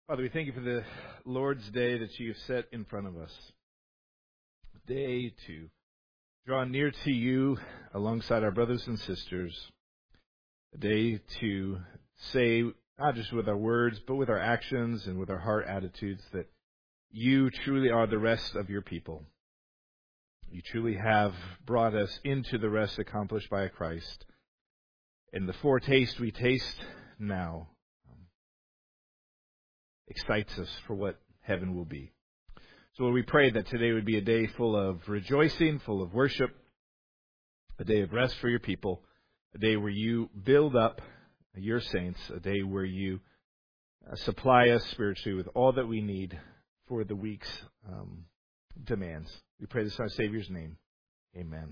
Father, we thank you for the Lord's Day that you've set in front of us. A day to draw near to you alongside our brothers and sisters. A day to say, not just with our words, but with our actions and with our heart attitudes, that you truly are the rest of your people. You truly have brought us into the rest accomplished by Christ. And the foretaste we taste now excites us for what heaven will be. So Lord, we pray that today would be a day full of rejoicing, full of worship, a day of rest for your people, a day where you build up your saints, a day where you supply us spiritually with all that we need for the week's demands. We pray this in our Savior's name. Amen.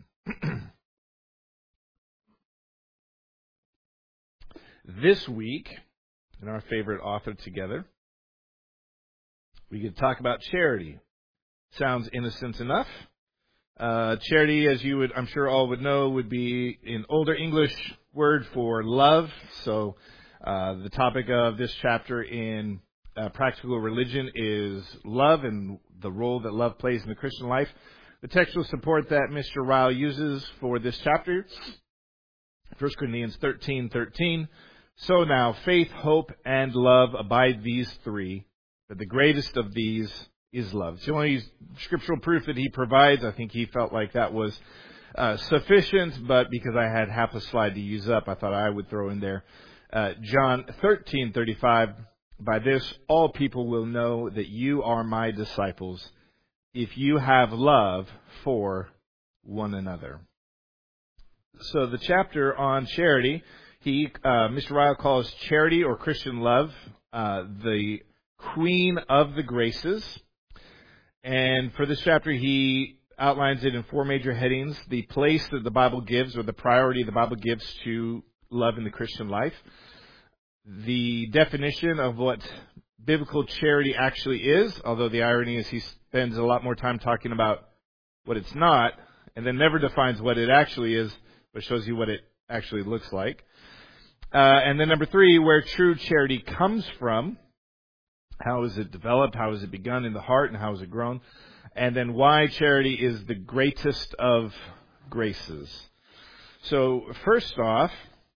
This week, in our favorite author together, we get to talk about charity. Sounds innocent enough. Charity, as you would, I'm sure all would know, would be an older English word for love. So the topic of this chapter in Practical Religion is love and the role that love plays in the Christian life. The textual support that Mr. Ryle uses for this chapter, 1 Corinthians 13:13. So now, faith, hope, and love abide these three, but the greatest of these is love. It's the only scriptural proof that he provides. I think he felt like that was sufficient, but because I had half a slide to use up, I thought I would throw in there John 13:35. By this, all people will know that you are my disciples, if you have love for one another. So the chapter on charity, Mr. Ryle calls charity or Christian love the queen of the graces. And for this chapter, he outlines it in four major headings: the place that the Bible gives, or the priority the Bible gives to love in the Christian life; the definition of what biblical charity actually is, although the irony is he spends a lot more time talking about what it's not, and then never defines what it actually is, but shows you what it actually looks like. And then number three, where true charity comes from. How is it developed? How has it begun in the heart? And how has it grown? And then why charity is the greatest of graces. So first off,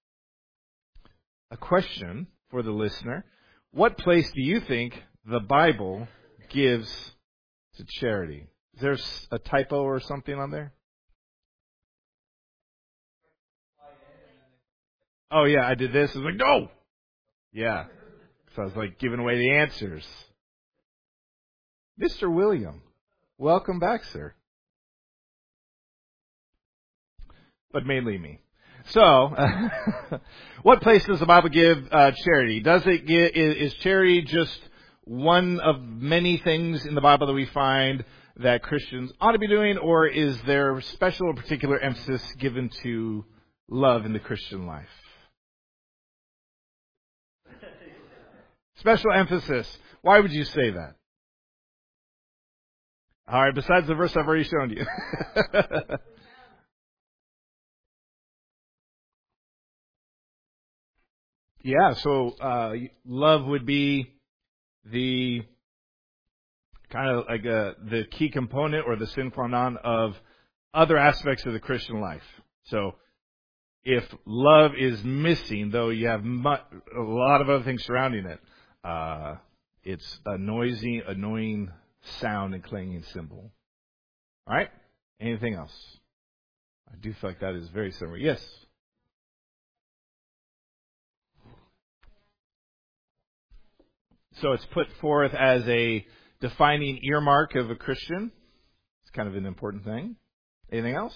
a question for the listener. What place do you think the Bible gives to charity? Is there a typo or something on there? Oh, yeah, I did this. I was like, no! Yeah. So I was like giving away the answers. Mr. William, welcome back, sir. But mainly me. So, what place does the Bible give charity? Is charity just one of many things in the Bible that we find that Christians ought to be doing, or is there special or particular emphasis given to love in the Christian life? Special emphasis. Why would you say that? All right, besides the verse I've already shown you. Yeah, so love would be the kind of like the key component or the sine qua non of other aspects of the Christian life. So if love is missing, though you have a lot of other things surrounding it, it's a noisy, annoying sound and clanging cymbal. All right? Anything else? I do feel like that is very similar. Yes? So it's put forth as a defining earmark of a Christian. It's kind of an important thing. Anything else?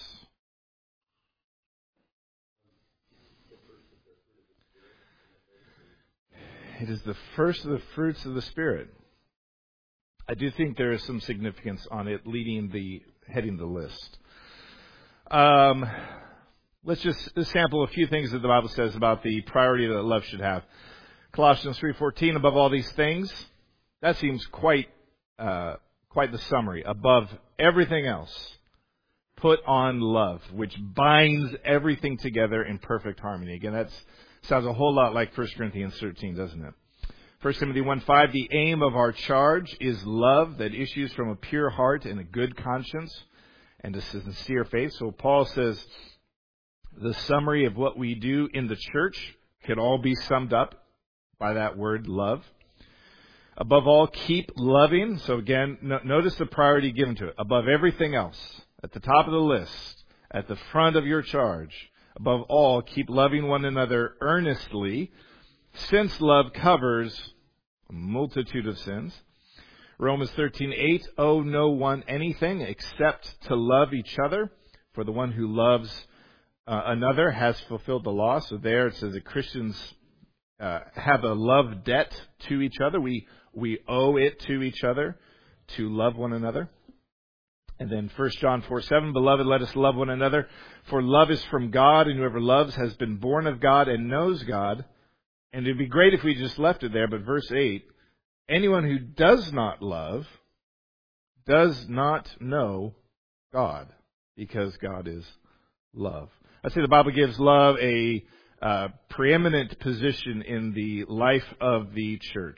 It is the first of the fruits of the Spirit. I do think there is some significance on it heading the list. Let's just sample a few things that the Bible says about the priority that love should have. Colossians 3:14, above all these things. That seems quite the summary. Above everything else, put on love, which binds everything together in perfect harmony. Again, that sounds a whole lot like 1 Corinthians 13, doesn't it? 1 Timothy 1:5, the aim of our charge is love that issues from a pure heart and a good conscience and a sincere faith. So Paul says the summary of what we do in the church could all be summed up by that word, love. Above all, keep loving. So again, notice the priority given to it. Above everything else, at the top of the list, at the front of your charge, above all, keep loving one another earnestly, since love covers a multitude of sins. Romans 13:8, owe no one anything except to love each other, for the one who loves another has fulfilled the law. So there it says that Christians have a love debt to each other. We owe it to each other to love one another. And then 1 John 4:7, beloved, let us love one another, for love is from God, and whoever loves has been born of God and knows God. And it'd be great if we just left it there, but verse 8, anyone who does not love does not know God, because God is love. I say the Bible gives love a preeminent position in the life of the church.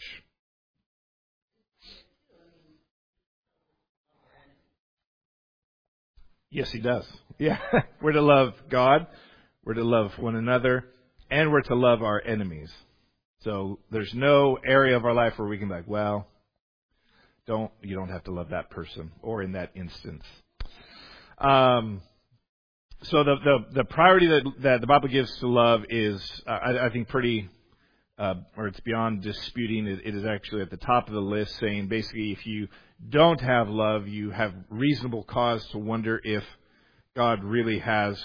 Yes, he does. Yeah. We're to love God, we're to love one another, and we're to love our enemies. So there's no area of our life where we can be like, well, you don't have to love that person, or in that instance. So the priority that the Bible gives to love is, I think, pretty, or it's beyond disputing. It is actually at the top of the list, saying basically if you don't have love, you have reasonable cause to wonder if God really has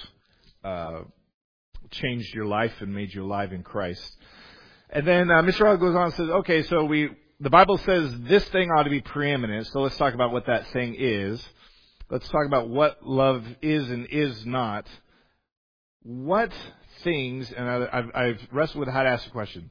changed your life and made you alive in Christ. And then Mr. Rao goes on and says, okay, so the Bible says this thing ought to be preeminent, so let's talk about what that thing is. Let's talk about what love is and is not. What things, and I've wrestled with how to ask the question,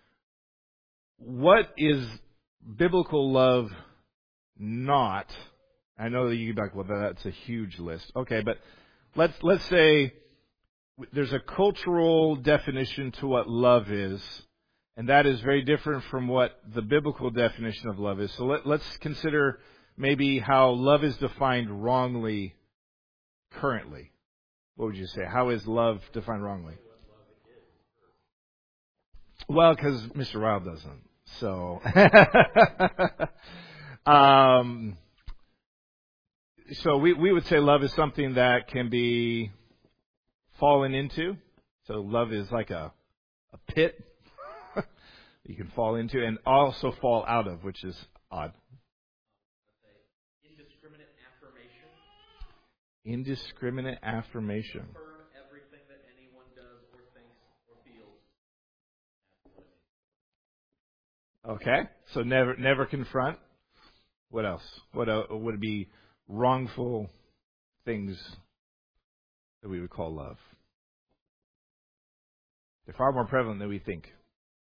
what is biblical love not? I know that you'd be like, well, that's a huge list. Okay, but let's say there's a cultural definition to what love is, and that is very different from what the biblical definition of love is. So let's consider maybe how love is defined wrongly currently. What would you say? How is love defined wrongly? Well, because Mr. Ryle doesn't. So, so we would say love is something that can be fallen into. So love is like a pit you can fall into and also fall out of, which is odd. Indiscriminate affirmation. Indiscriminate affirmation. Affirm everything that anyone does or thinks or feels. Okay, so never confront. What else? What would it be? Wrongful things that we would call love. They're far more prevalent than we think.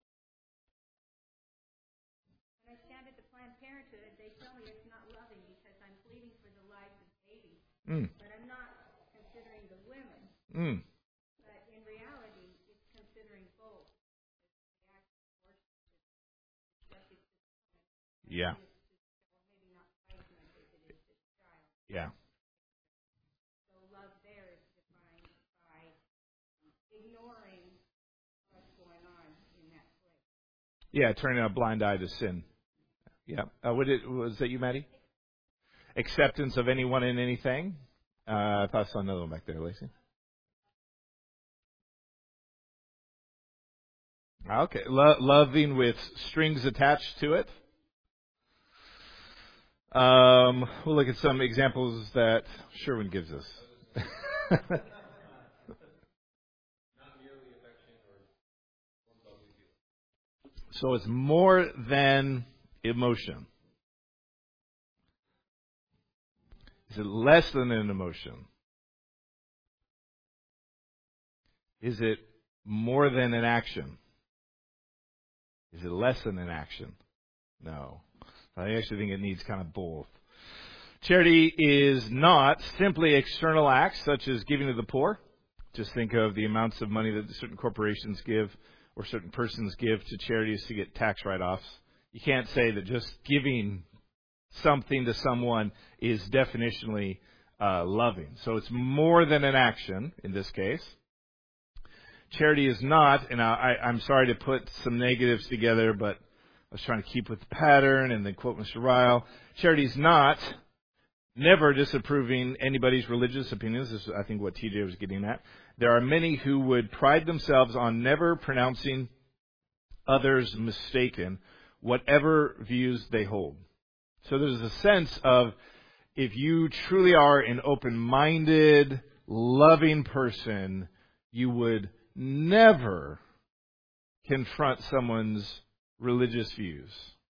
When I stand at the Planned Parenthood, they tell me it's not loving because I'm pleading for the lives of babies. But I'm not considering the women. But in reality, it's considering both. The act of worship is subject to Yeah. maybe not punishment as it is this child. Yeah. So love there is defined by ignoring what's going on in that place. Yeah, turning a blind eye to sin. Yeah. Was that you, Maddie? Acceptance of anyone and anything. I thought I saw another one back there, Lacey. Okay. Loving with strings attached to it. We'll look at some examples that Sherwin gives us. So it's more than emotion. Is it less than an emotion? Is it more than an action? Is it less than an action? No. I actually think it needs kind of both. Charity is not simply external acts such as giving to the poor. Just think of the amounts of money that certain corporations give or certain persons give to charities to get tax write-offs. You can't say that just giving something to someone is definitionally loving. So it's more than an action in this case. Charity is not, and I'm sorry to put some negatives together, but I was trying to keep with the pattern and then quote Mr. Ryle. Charity is not never disapproving anybody's religious opinions. This is, I think, what TJ was getting at. There are many who would pride themselves on never pronouncing others mistaken, whatever views they hold. So there's a sense of, if you truly are an open-minded, loving person, you would never confront someone's religious views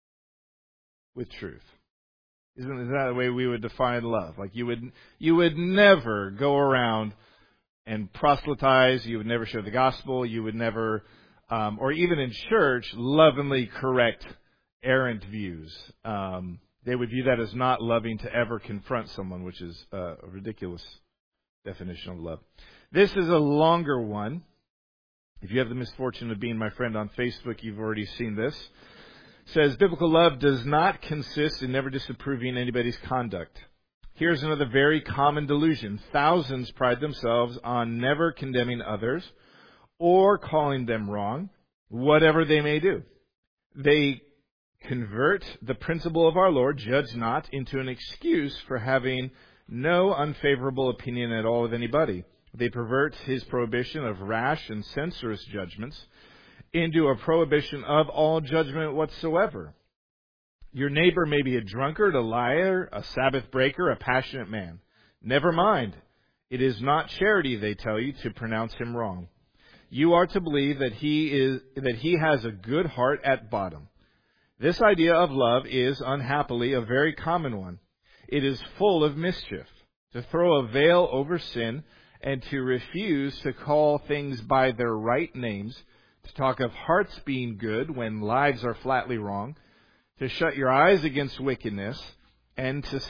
with truth. Isn't that the way we would define love? Like you would never go around and proselytize. You would never share the gospel. You would never, or even in church, lovingly correct errant views. They would view that as not loving to ever confront someone, which is a ridiculous definition of love. This is a longer one. If you have the misfortune of being my friend on Facebook, you've already seen this. It says, biblical love does not consist in never disapproving anybody's conduct. Here's another very common delusion. Thousands pride themselves on never condemning others or calling them wrong, whatever they may do. They convert the principle of our Lord, judge not, into an excuse for having no unfavorable opinion at all of anybody. They pervert his prohibition of rash and censorious judgments into a prohibition of all judgment whatsoever. Your neighbor may be a drunkard, a liar, a Sabbath breaker, a passionate man. Never mind. It is not charity, they tell you, to pronounce him wrong. You are to believe that he has a good heart at bottom. This idea of love is, unhappily, a very common one. It is full of mischief. To throw a veil over sin and to refuse to call things by their right names, to talk of hearts being good when lives are flatly wrong, to shut your eyes against wickedness, and to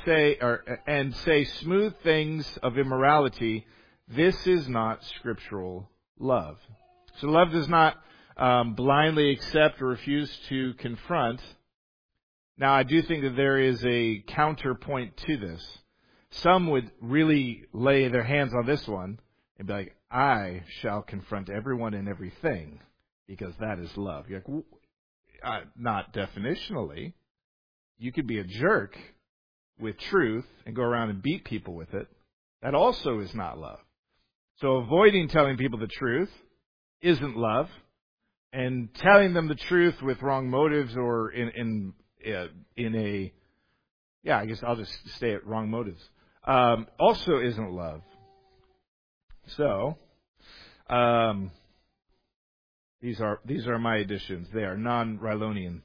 say smooth things of immorality, this is not scriptural love. So love does not blindly accept or refuse to confront. Now, I do think that there is a counterpoint to this. Some would really lay their hands on this one and be like, I shall confront everyone and everything because that is love. You're like, not definitionally. You could be a jerk with truth and go around and beat people with it. That also is not love. So avoiding telling people the truth isn't love. And telling them the truth with wrong motives or in a, I guess I'll just stay at wrong motives, also isn't love. So, these are my additions. They are non-Rylonian.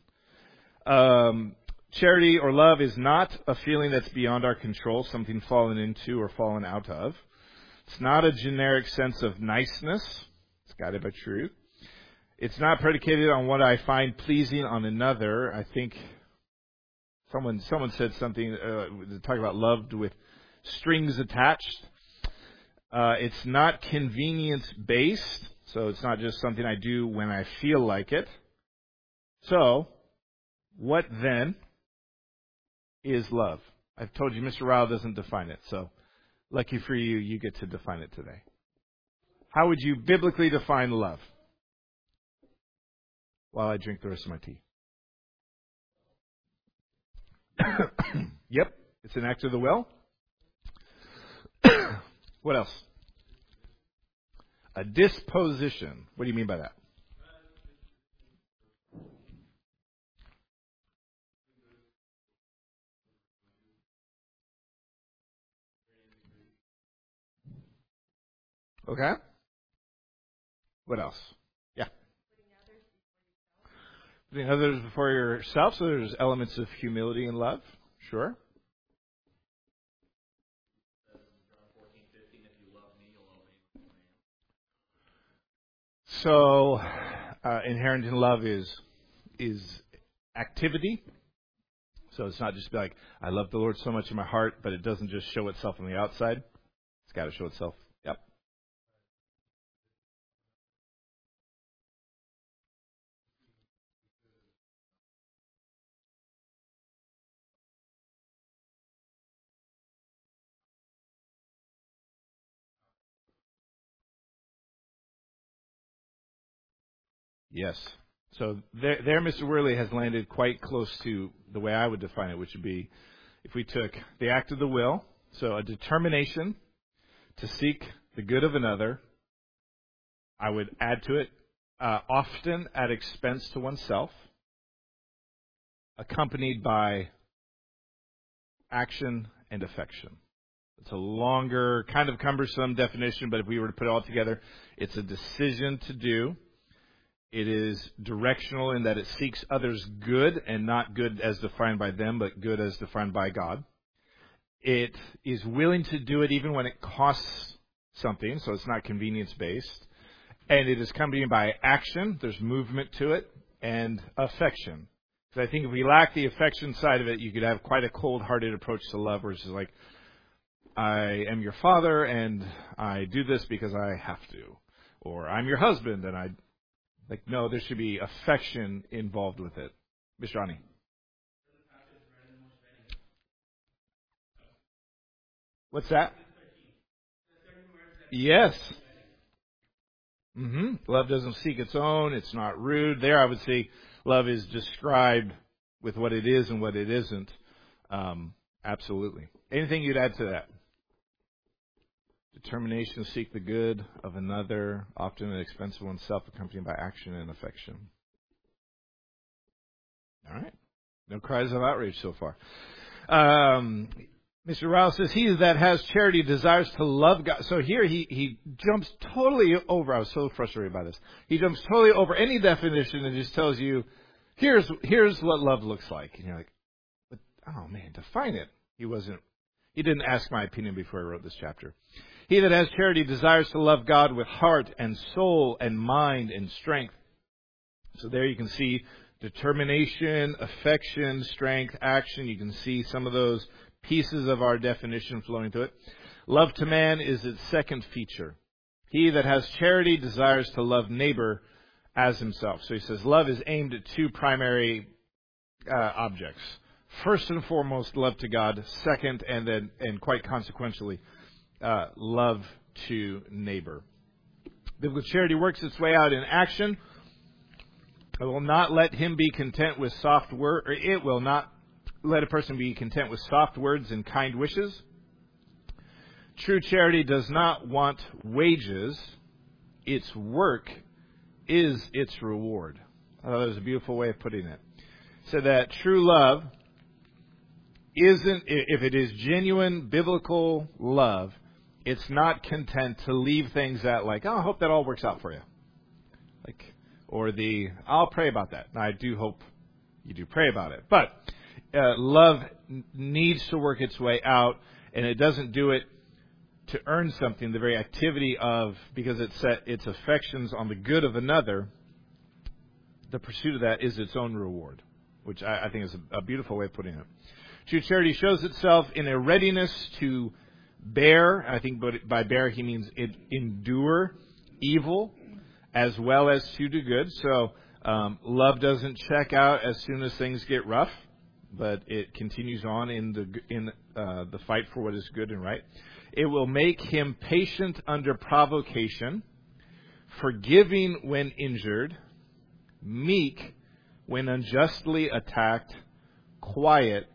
Charity or love is not a feeling that's beyond our control, something fallen into or fallen out of. It's not a generic sense of niceness. It's guided by truth. It's not predicated on what I find pleasing on another. I think someone said something talking about love with strings attached. It's not convenience-based, so it's not just something I do when I feel like it. So, what then is love? I've told you Mr. Ryle doesn't define it, so lucky for you, you get to define it today. How would you biblically define love? While I drink the rest of my tea. Yep, it's an act of the will. What else? A disposition. What do you mean by that? Okay. What else? Yeah. Putting others before yourself, so there's elements of humility and love. Sure. So, inherent in love is activity. So it's not just like, I love the Lord so much in my heart, but it doesn't just show itself on the outside. It's got to show itself. Yep. Yes. So there, Mr. Worley has landed quite close to the way I would define it, which would be if we took the act of the will, so a determination to seek the good of another, I would add to it, often at expense to oneself, accompanied by action and affection. It's a longer, kind of cumbersome definition, but if we were to put it all together, it's a decision to do. It is directional in that it seeks others' good, and not good as defined by them, but good as defined by God. It is willing to do it even when it costs something, so it's not convenience-based. And it is accompanied by action. There's movement to it, and affection. Because I think if we lack the affection side of it, you could have quite a cold-hearted approach to love, where it's just like, I am your father, and I do this because I have to. Or I'm your husband, and no, there should be affection involved with it. Miss Johnny. What's that? Yes. Love doesn't seek its own. It's not rude. There, I would say love is described with what it is and what it isn't. Absolutely. Anything you'd add to that? Determination to seek the good of another, often at the expense of oneself, accompanied by action and affection. All right. No cries of outrage so far. Mr. Rao says, he that has charity desires to love God. So here he jumps totally over. I was so frustrated by this. He jumps totally over any definition and just tells you, here's what love looks like. And you're like, but, oh man, define it. He didn't ask my opinion before I wrote this chapter. He that has charity desires to love God with heart and soul and mind and strength. So there you can see determination, affection, strength, action. You can see some of those pieces of our definition flowing through it. Love to man is its second feature. He that has charity desires to love neighbor as himself. So he says love is aimed at two primary objects. First and foremost, love to God. Second, and quite consequentially, love to neighbor. Biblical charity works its way out in action. It will not let him be content with soft word, or it will not let a person be content with soft words and kind wishes. True charity does not want wages. Its work is its reward. I thought that was a beautiful way of putting it. So that true love isn't, if it is genuine biblical love, it's not content to leave things at like, oh, I hope that all works out for you. Or I'll pray about that. Now, I do hope you do pray about it. But love needs to work its way out, and it doesn't do it to earn something. The very activity of, because it set its affections on the good of another, the pursuit of that is its own reward, which I think is a beautiful way of putting it. True charity shows itself in a readiness to bear. I think by bear he means endure evil as well as to do good. So love doesn't check out as soon as things get rough, but it continues on in the fight for what is good and right. It will make him patient under provocation, forgiving when injured, meek when unjustly attacked, quiet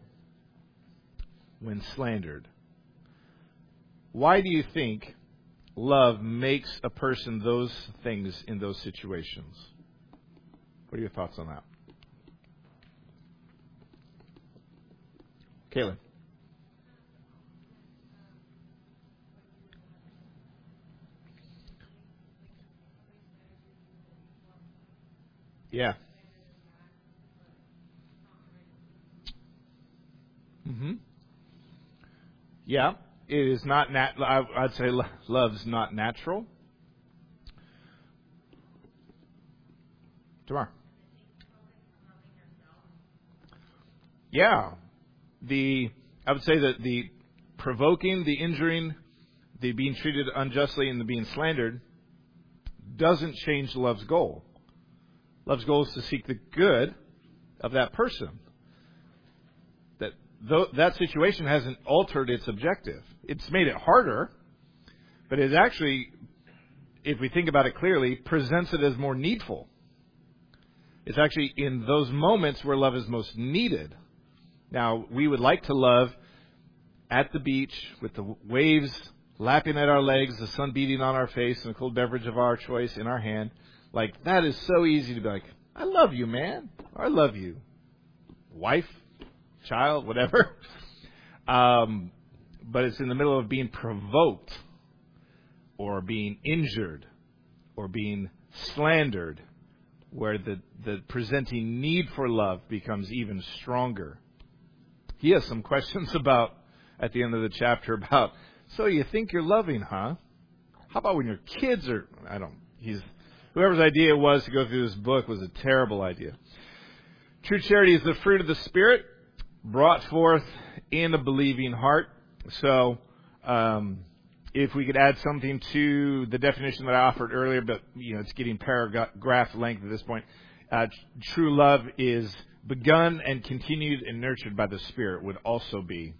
when slandered. Why do you think love makes a person those things in those situations? What are your thoughts on that? Kaylin. Yeah. Yeah. It is not I'd say love's not natural. Tamar. Yeah. I would say that the provoking, the injuring, the being treated unjustly, and the being slandered doesn't change love's goal. Love's goal is to seek the good of that person. That situation hasn't altered its objective. It's made it harder, but it actually, if we think about it clearly, presents it as more needful. It's actually in those moments where love is most needed. Now, we would like to love at the beach with the waves lapping at our legs, the sun beating on our face, and a cold beverage of our choice in our hand. Like, that is so easy to be like, I love you, man. Or I love you. Wife, child, whatever. But it's in the middle of being provoked or being injured or being slandered where the presenting need for love becomes even stronger. He has some questions about, at the end of the chapter, about, so you think you're loving, huh? How about when your kids are, whoever's idea it was to go through this book was a terrible idea. True charity is the fruit of the Spirit brought forth in a believing heart. So, if we could add something to the definition that I offered earlier, but, it's getting paragraph length at this point. True love is begun and continued and nurtured by the Spirit would also be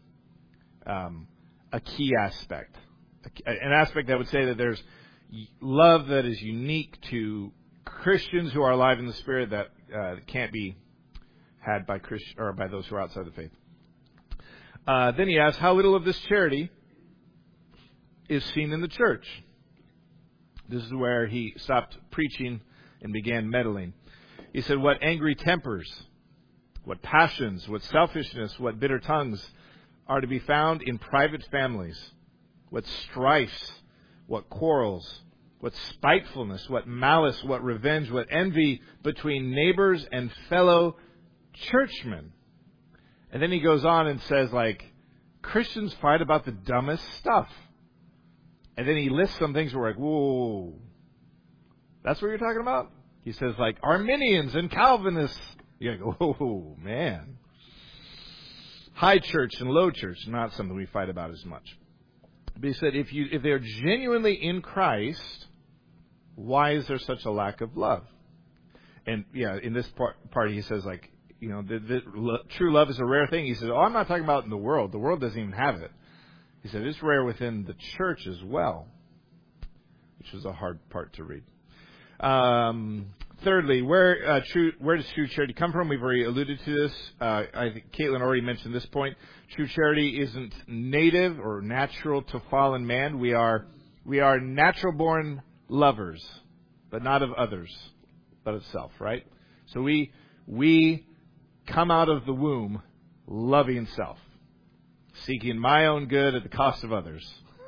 a key aspect. An aspect that would say that there's love that is unique to Christians who are alive in the Spirit that can't be had by by those who are outside the faith. Then he asks, how little of this charity is seen in the church? This is where he stopped preaching and began meddling. He said, what angry tempers, what passions, what selfishness, what bitter tongues are to be found in private families, what strifes, what quarrels, what spitefulness, what malice, what revenge, what envy between neighbors and fellow churchmen. And then he goes on and says, Christians fight about the dumbest stuff. And then he lists some things where we're like, whoa, that's what you're talking about? He says, Arminians and Calvinists. You go, oh, man. High church and low church, not something we fight about as much. But he said, if they're genuinely in Christ, why is there such a lack of love? And, in this part he says, true love is a rare thing. He says, I'm not talking about in the world. The world doesn't even have it. He said, it's rare within the church as well, which was a hard part to read. Thirdly, where does true charity come from? We've already alluded to this. I think Caitlin already mentioned this point. True charity isn't native or natural to fallen man. We are natural-born lovers, but not of others, but of self, right? So we come out of the womb loving self, seeking my own good at the cost of others.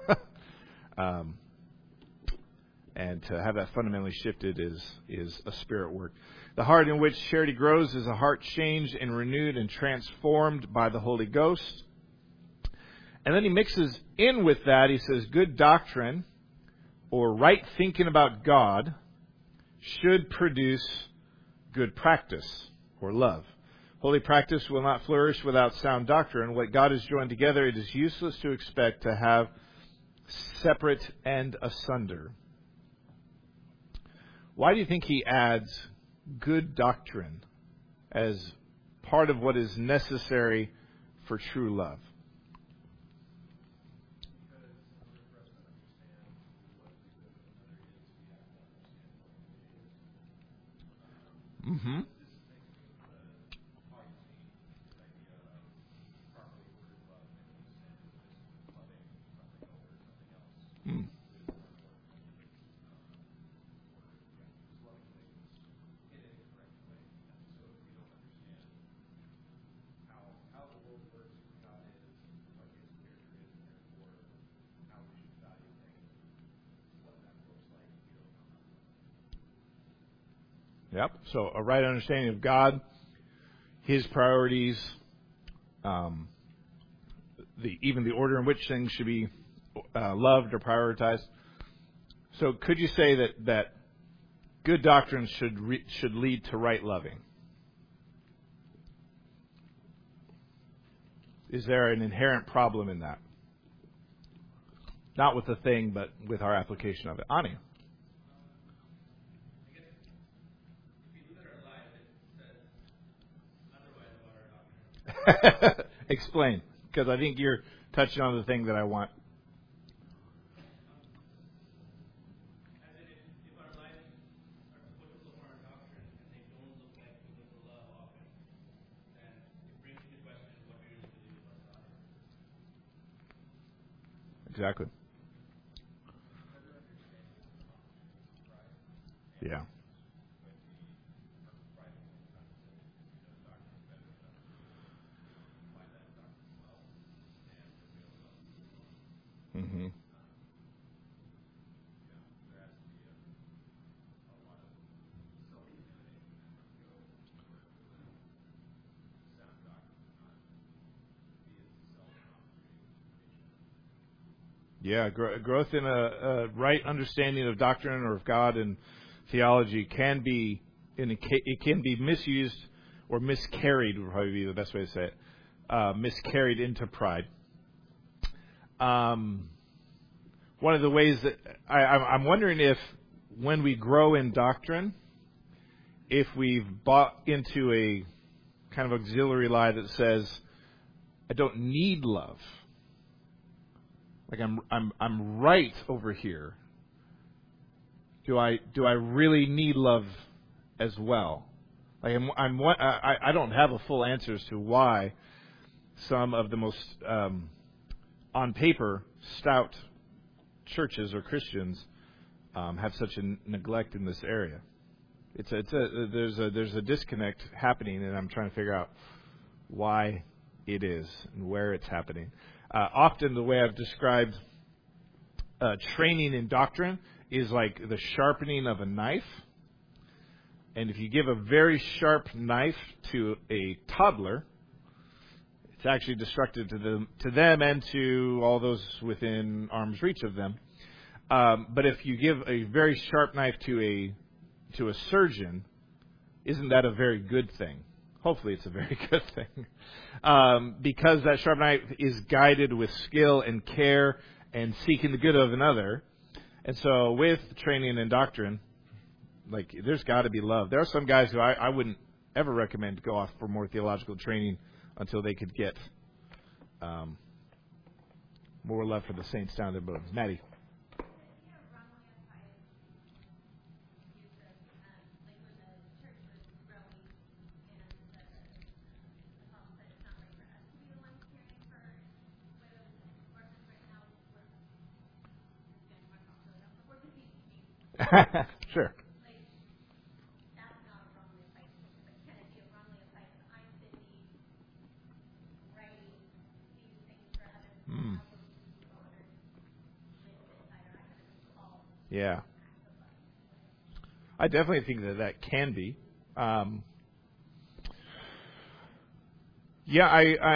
And to have that fundamentally shifted is a spirit work. The heart in which charity grows is a heart changed and renewed and transformed by the Holy Ghost. And then he mixes in with that, he says, good doctrine or right thinking about God should produce good practice or love. Holy practice will not flourish without sound doctrine. What God has joined together, it is useless to expect to have separate and asunder. Why do you think he adds good doctrine as part of what is necessary for true love? Mm-hmm. Mm. Yep. So a right understanding of God, His priorities, even the order in which things should be loved or prioritized. So could you say that good doctrine should lead to right loving? Is there an inherent problem in that? Not with the thing, but with our application of it. Ani? Explain, because I think you're touching on the thing that I want. If our lives are focused on our doctrine and they don't look like exactly. Yeah. Mm-hmm. Yeah, growth in a right understanding of doctrine or of God and theology can be, and it can be misused or miscarried would probably be the best way to say it, miscarried into pride. One of the ways that I'm wondering if when we grow in doctrine, if we've bought into a kind of auxiliary lie that says, I don't need love. Like I'm right over here. Do I really need love as well? Like I don't have a full answer as to why some of the most on paper stout churches or Christians have such a neglect in this area. There's a disconnect happening, and I'm trying to figure out why it is and where it's happening. Often the way I've described training in doctrine is like the sharpening of a knife. And if you give a very sharp knife to a toddler, it's actually destructive to them and to all those within arm's reach of them. But if you give a very sharp knife to a surgeon, isn't that a very good thing? Hopefully it's a very good thing. Because that sharp knife is guided with skill and care and seeking the good of another. And so with training and doctrine, like there's got to be love. There are some guys who I wouldn't ever recommend to go off for more theological training until they could get more love for the saints down their bones. Maddie. Sure. Yeah. I definitely think that can be. Yeah,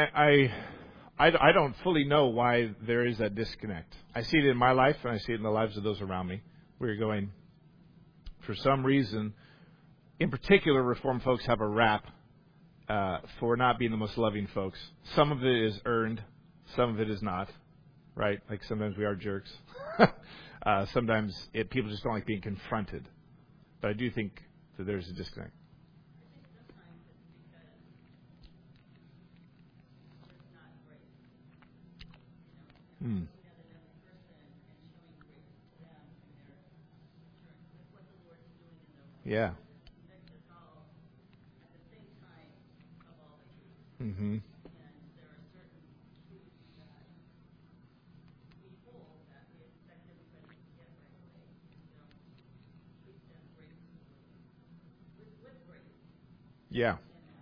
I don't fully know why there is that disconnect. I see it in my life, and I see it in the lives of those around me. We're going, for some reason, in particular, Reformed folks have a rap for not being the most loving folks. Some of it is earned, some of it is not, right? Like sometimes we are jerks. Sometimes people just don't like being confronted. But I do think that there's a disconnect. Yeah. Mm-hmm. Yeah.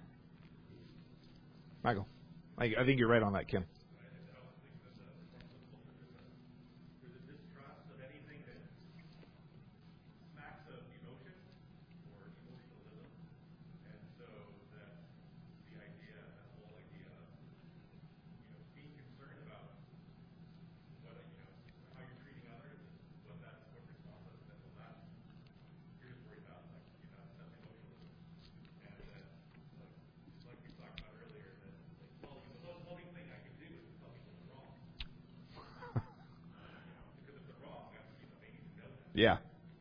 Michael, I think you're right on that, Kim. Yeah.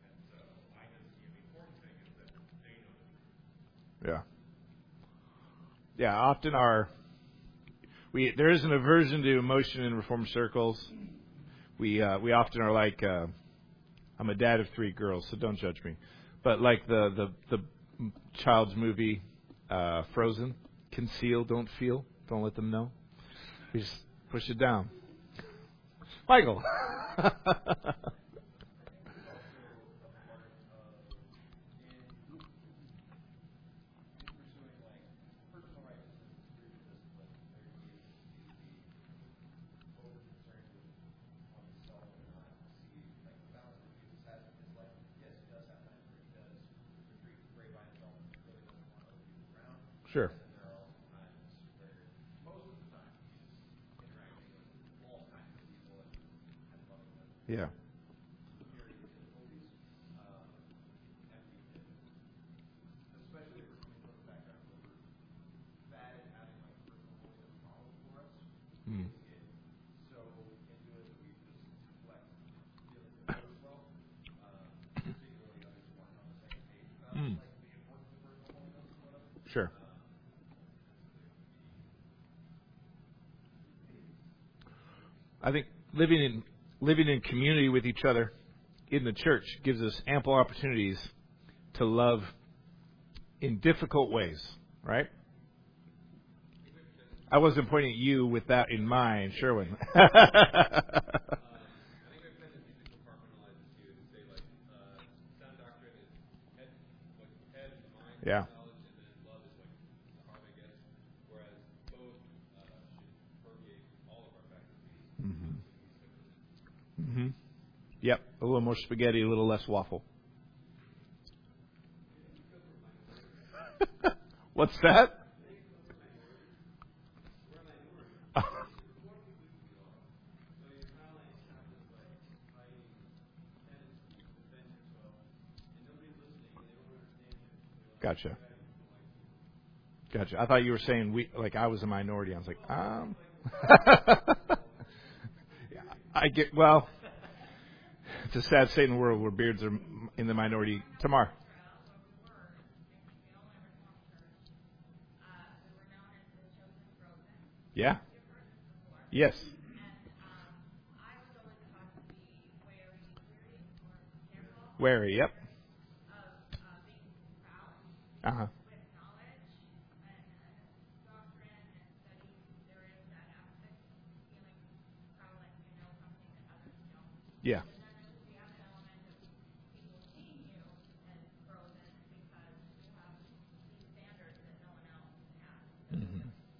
Yeah. Yeah. Often there is an aversion to emotion in Reformed circles. We often are like, I'm a dad of 3 girls, so don't judge me. But like the child's movie, Frozen, conceal, don't feel, don't let them know. We just push it down. Michael. Sure. Yeah. Mm. Mm. Sure. I think living in community with each other in the church gives us ample opportunities to love in difficult ways, right? I wasn't pointing at you with that in mind, Sherwin. Yeah. Mm-hmm. Yep. A little more spaghetti, a little less waffle. What's that? Gotcha. I thought you were saying I was a minority. I was like, I get, well, it's a sad state in the world where beards are in the minority. Tamar. Yeah. Yes. Wary, yep. Uh-huh. Yeah. Mm-hmm.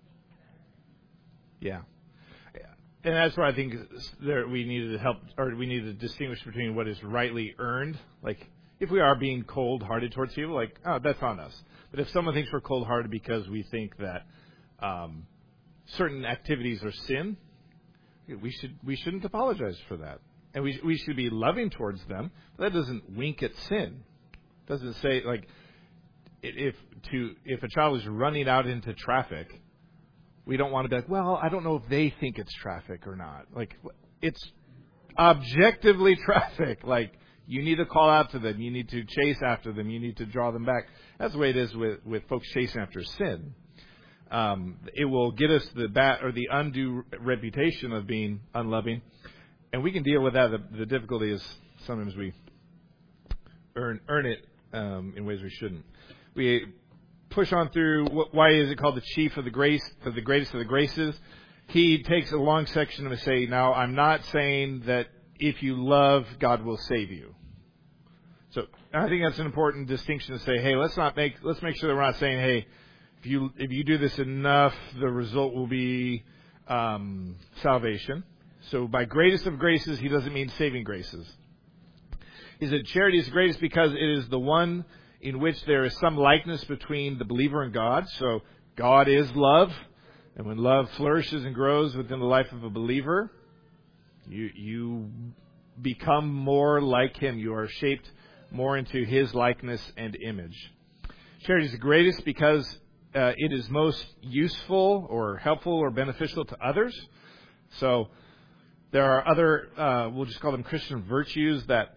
Yeah. And that's where I think we needed to help, or we needed to distinguish between what is rightly earned. Like, if we are being cold-hearted towards people, like, oh, that's on us. But if someone thinks we're cold-hearted because we think that certain activities are sin, we shouldn't apologize for that. And we should be loving towards them. But that doesn't wink at sin. It doesn't say, like, if a child is running out into traffic, we don't want to be like, well, I don't know if they think it's traffic or not. Like, it's objectively traffic. Like, you need to call out to them. You need to chase after them. You need to draw them back. That's the way it is with folks chasing after sin. It will get us the undue reputation of being unloving, and we can deal with that. The difficulty is sometimes we earn it in ways we shouldn't. We push on through. Why is it called the chief of the grace, the greatest of the graces? He takes a long section and say, now, I'm not saying that if you love, God will save you. So I think that's an important distinction to say, hey, let's make sure that we're not saying, hey, if you do this enough, the result will be salvation. So by greatest of graces, he doesn't mean saving graces. He said charity is greatest because it is the one in which there is some likeness between the believer and God. So God is love. And when love flourishes and grows within the life of a believer, you become more like him. You are shaped more into his likeness and image. Charity is the greatest because it is most useful or helpful or beneficial to others. So there are other, we'll just call them Christian virtues that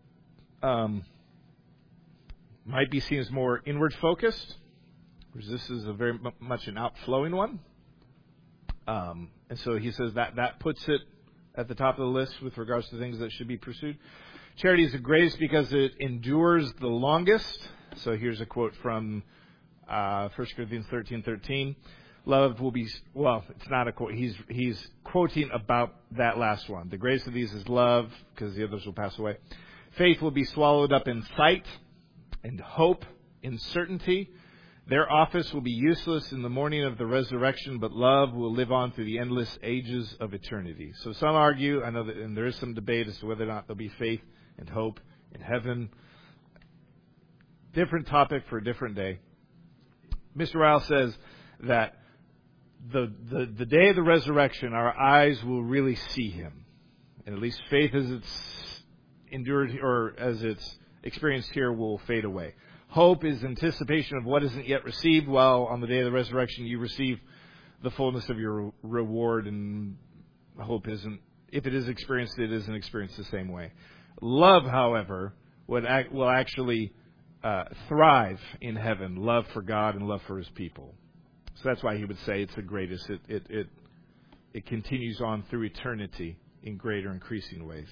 might be seen as more inward focused, whereas this is a very much an outflowing one. And so he says that puts it at the top of the list with regards to things that should be pursued. Charity is the greatest because it endures the longest. So here's a quote from 1 Corinthians 13:13. Love will be, well, it's not a quote. He's quoting about that last one. The greatest of these is love, because the others will pass away. Faith will be swallowed up in sight, and hope in certainty. Their office will be useless in the morning of the resurrection, but love will live on through the endless ages of eternity. So some argue, I know that, and there is some debate as to whether or not there'll be faith and hope in heaven. Different topic for a different day. Mr. Ryle says that the day of the resurrection, our eyes will really see him. And at least faith as it's endured or as it's experienced here will fade away. Hope is anticipation of what isn't yet received, while on the day of the resurrection you receive the fullness of your reward, and hope isn't, if it is experienced, it isn't experienced the same way. Love, however, will actually thrive in heaven, love for God and love for his people. So that's why he would say it's the greatest. It continues on through eternity in greater, increasing ways.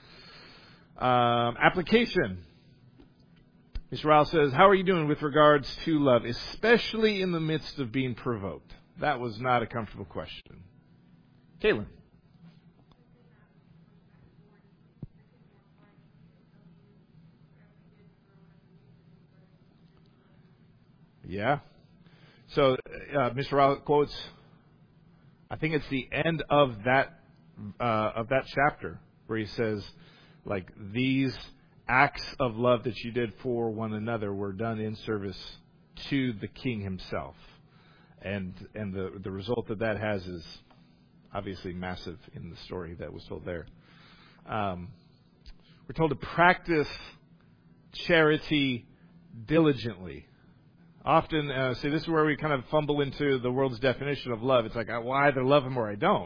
Application. Mr. Ryle says, how are you doing with regards to love, especially in the midst of being provoked? That was not a comfortable question. Caitlin. Yeah. So Mr. Ryle quotes, I think it's the end of that chapter where he says, like, these acts of love that you did for one another were done in service to the King himself. And the result that has is obviously massive in the story that was told there. We're told to practice charity diligently. Often, see, this is where we kind of fumble into the world's definition of love. It's like, well, I either love him or I don't.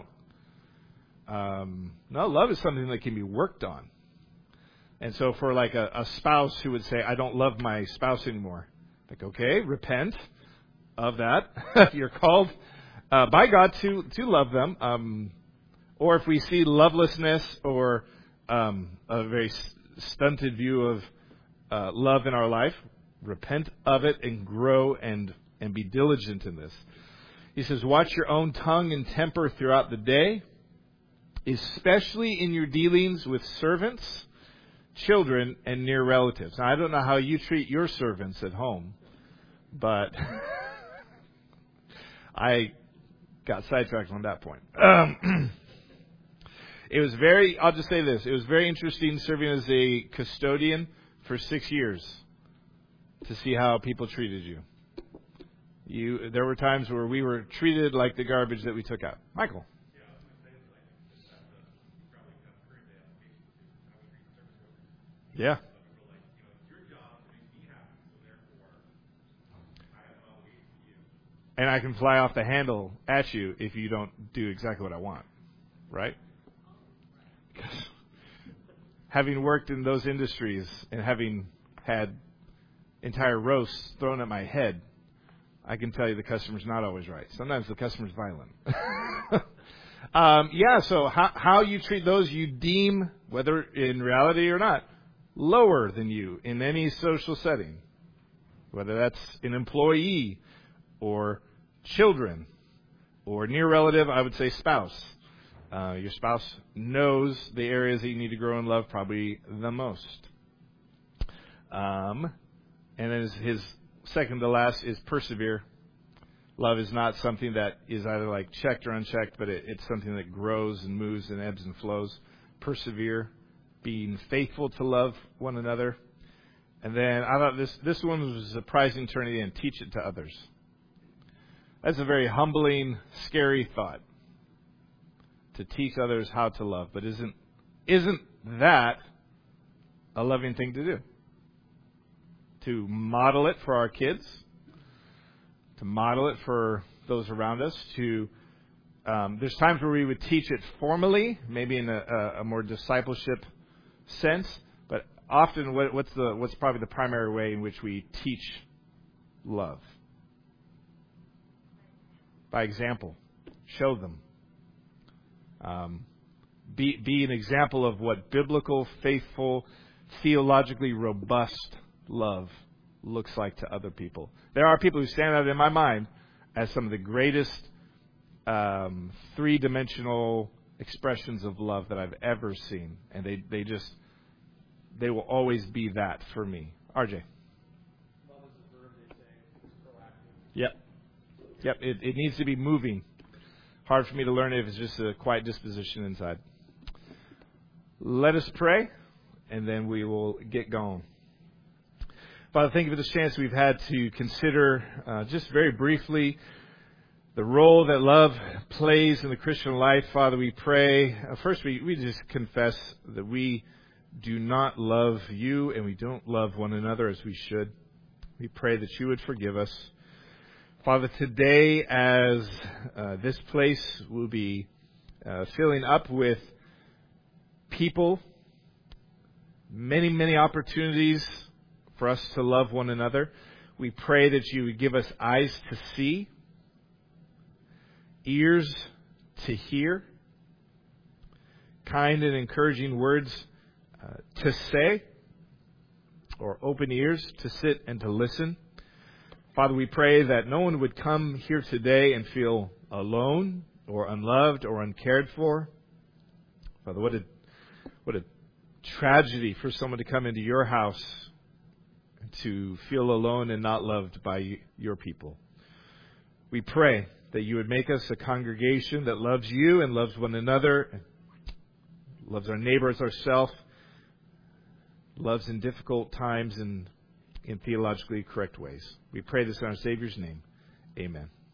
No, love is something that can be worked on. And so for like a spouse who would say, I don't love my spouse anymore. Like, okay, repent of that. You're called by God to love them. Or if we see lovelessness or a very stunted view of love in our life, repent of it and grow and be diligent in this. He says, watch your own tongue and temper throughout the day, especially in your dealings with servants, children, and near relatives. Now, I don't know how you treat your servants at home, but I got sidetracked on that point. I'll just say this, it was very interesting serving as a custodian for 6 years to see how people treated you. There were times where we were treated like the garbage that we took out. Michael. Yeah. And I can fly off the handle at you if you don't do exactly what I want. Right? Having worked in those industries and having had entire roasts thrown at my head, I can tell you the customer's not always right. Sometimes the customer's violent. So how you treat those you deem, whether in reality or not, lower than you in any social setting, whether that's an employee or children or near relative, I would say spouse. Your spouse knows the areas that you need to grow in love probably the most. And then his second to last is persevere. Love is not something that is either like checked or unchecked, but it's something that grows and moves and ebbs and flows. Persevere, being faithful to love one another. And then I thought this one was a surprising turn at the end. Teach it to others. That's a very humbling, scary thought. To teach others how to love. But isn't that a loving thing to do? To model it for our kids, to model it for those around us. There's times where we would teach it formally, maybe in a more discipleship sense, but often what's probably the primary way in which we teach love? By example. Show them. Be an example of what biblical, faithful, theologically robust love looks like to other people. There are people who stand out in my mind as some of the greatest three-dimensional expressions of love that I've ever seen. And they will always be that for me. RJ. Love is a verb, they say. It's proactive. Yep, it needs to be moving. Hard for me to learn if it's just a quiet disposition inside. Let us pray, and then we will get going. Father, thank you for this chance we've had to consider just very briefly the role that love plays in the Christian life. Father, we pray. First, we just confess that we do not love you and we don't love one another as we should. We pray that you would forgive us. Father, today as this place will be filling up with people, many, many opportunities for us to love one another, we pray that you would give us eyes to see, ears to hear, kind and encouraging words to say, or open ears to sit and to listen. Father, we pray that no one would come here today and feel alone or unloved or uncared for. Father, what a tragedy for someone to come into your house to feel alone and not loved by your people. We pray that you would make us a congregation that loves you and loves one another, loves our neighbor as ourselves, loves in difficult times and in theologically correct ways. We pray this in our Savior's name. Amen.